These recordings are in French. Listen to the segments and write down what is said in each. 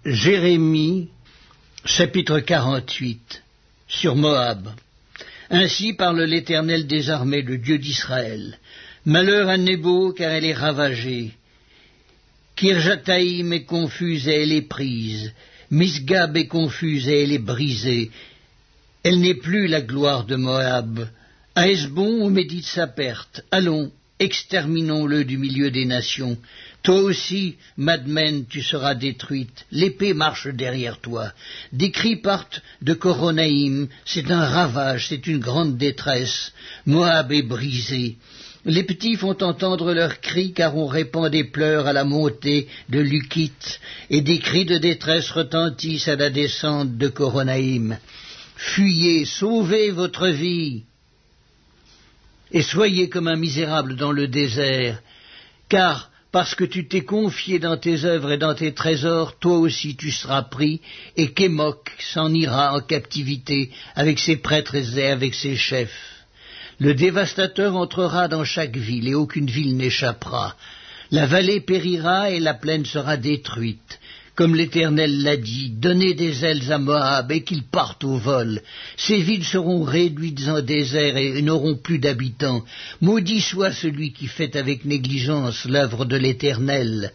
Jérémie, chapitre 48, sur Moab. Ainsi parle l'Éternel des armées, le Dieu d'Israël. Malheur à Nebo, car elle est ravagée. Kirjataïm est confuse et elle est prise. Misgab est confuse et elle est brisée. Elle n'est plus la gloire de Moab. À Hesbon, on médite sa perte. Allons, exterminons-le du milieu des nations. Toi aussi, Madmen, tu seras détruite. L'épée marche derrière toi. Des cris partent de Coronaïm. C'est un ravage, c'est une grande détresse. Moab est brisé. Les petits font entendre leurs cris, car on répand des pleurs à la montée de Lukit, et des cris de détresse retentissent à la descente de Coronaïm. Fuyez, sauvez votre vie, et soyez comme un misérable dans le désert, car parce que tu t'es confié dans tes œuvres et dans tes trésors, toi aussi tu seras pris, et Kémok s'en ira en captivité avec ses prêtres et avec ses chefs. Le dévastateur entrera dans chaque ville, et aucune ville n'échappera. La vallée périra, et la plaine sera détruite. Comme l'Éternel l'a dit, donnez des ailes à Moab, et qu'il parte au vol. Ces villes seront réduites en désert, et n'auront plus d'habitants. Maudit soit celui qui fait avec négligence l'œuvre de l'Éternel.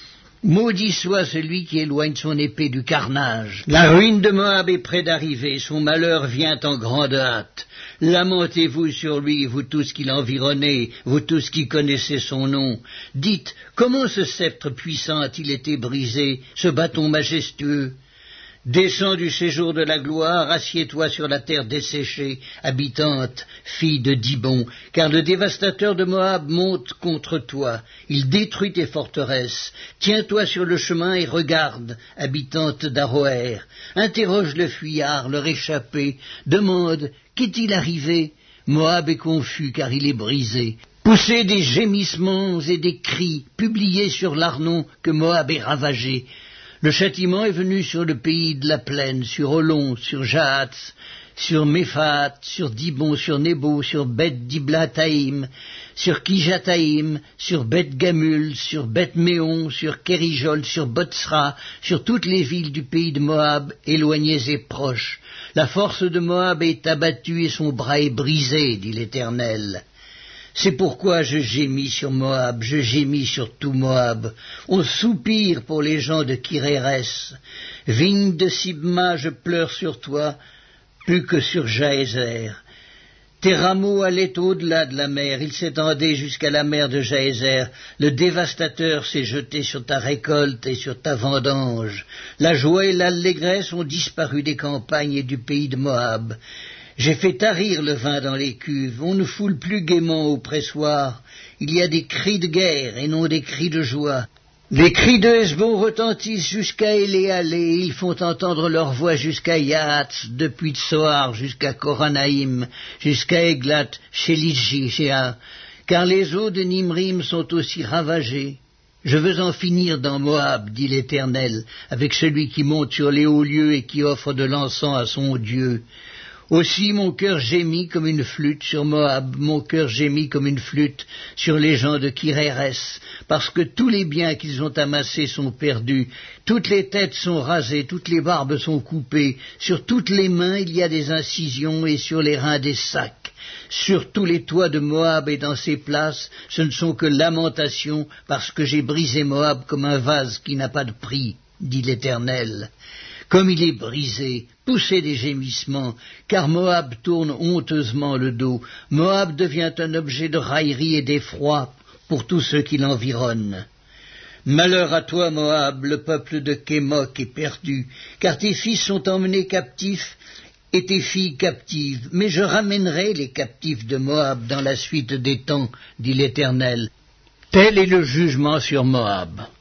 Maudit soit celui qui éloigne son épée du carnage. La ruine de Moab est près d'arriver, son malheur vient en grande hâte. Lamentez-vous sur lui, vous tous qui l'environnez, vous tous qui connaissez son nom. Dites, comment ce sceptre puissant a-t-il été brisé, ce bâton majestueux? Descends du séjour de la gloire, assieds-toi sur la terre desséchée, habitante, fille de Dibon, car le dévastateur de Moab monte contre toi, il détruit tes forteresses. Tiens-toi sur le chemin et regarde, habitante d'Aroër. Interroge le fuyard, le réchappé, demande, qu'est-il arrivé? Moab est confus, car il est brisé. Poussez des gémissements et des cris, publiez sur l'Arnon que Moab est ravagé. Le châtiment est venu sur le pays de la plaine, sur Olon, sur Jahatz, sur Méphat, sur Dibon, sur Nebo, sur Beth-Diblataïm, sur Kijataïm, sur Beth-Gamul, sur Beth-Méon, sur Kérijol, sur Botsra, sur toutes les villes du pays de Moab, éloignées et proches. La force de Moab est abattue et son bras est brisé, dit l'Éternel. C'est pourquoi je gémis sur Moab, je gémis sur tout Moab. On soupire pour les gens de Kirérès. Vigne de Sibma, je pleure sur toi, plus que sur Jaézer. Tes rameaux allaient au-delà de la mer, ils s'étendaient jusqu'à la mer de Jaézer. Le dévastateur s'est jeté sur ta récolte et sur ta vendange. La joie et l'allégresse ont disparu des campagnes et du pays de Moab. J'ai fait tarir le vin dans les cuves, on ne foule plus gaiement au pressoir. Il y a des cris de guerre et non des cris de joie. Les cris de Hesbon retentissent jusqu'à Éléalé, ils font entendre leur voix jusqu'à Yahatz, depuis Tsoar jusqu'à Coronaïm, jusqu'à Eglat, Shéligéa, car les eaux de Nimrim sont aussi ravagées. Je veux en finir dans Moab, dit l'Éternel, avec celui qui monte sur les hauts lieux et qui offre de l'encens à son Dieu. Aussi mon cœur gémit comme une flûte sur Moab, mon cœur gémit comme une flûte sur les gens de Kirérès, parce que tous les biens qu'ils ont amassés sont perdus, toutes les têtes sont rasées, toutes les barbes sont coupées, sur toutes les mains il y a des incisions et sur les reins des sacs. Sur tous les toits de Moab et dans ses places, ce ne sont que lamentations, parce que j'ai brisé Moab comme un vase qui n'a pas de prix, dit l'Éternel. Comme il est brisé, poussez des gémissements, car Moab tourne honteusement le dos. Moab devient un objet de raillerie et d'effroi pour tous ceux qui l'environnent. Malheur à toi, Moab, le peuple de Kémok est perdu, car tes fils sont emmenés captifs et tes filles captives. Mais je ramènerai les captifs de Moab dans la suite des temps, dit l'Éternel. Tel est le jugement sur Moab.